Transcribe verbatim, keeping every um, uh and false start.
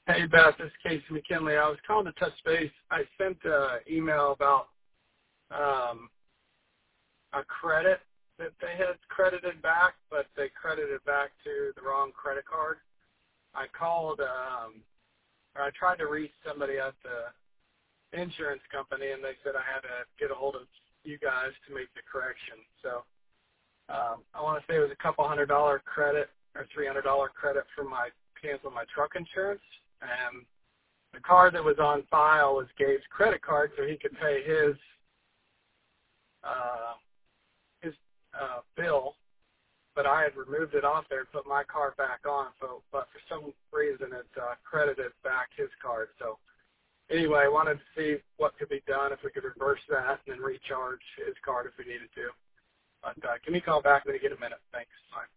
Hey, Beth, this is Casey McKinley. I was calling to touch base. I sent an email about um, a credit that they had credited back, but they credited back to the wrong credit card. I called, um, or I tried to reach somebody at the insurance company, and they said I had to get a hold of you guys to make the correction. So um, I want to say it was a couple hundred dollar credit or three hundred dollar credit for my cancel my truck insurance. And the card that was on file was Gabe's credit card, so he could pay his uh, his uh, bill. But I had removed it off there and put my card back on. So, but for some reason, it uh, credited back his card. So anyway, I wanted to see what could be done if we could reverse that and then recharge his card if we needed to. But uh, give me a call back when you get a minute. Thanks. Bye.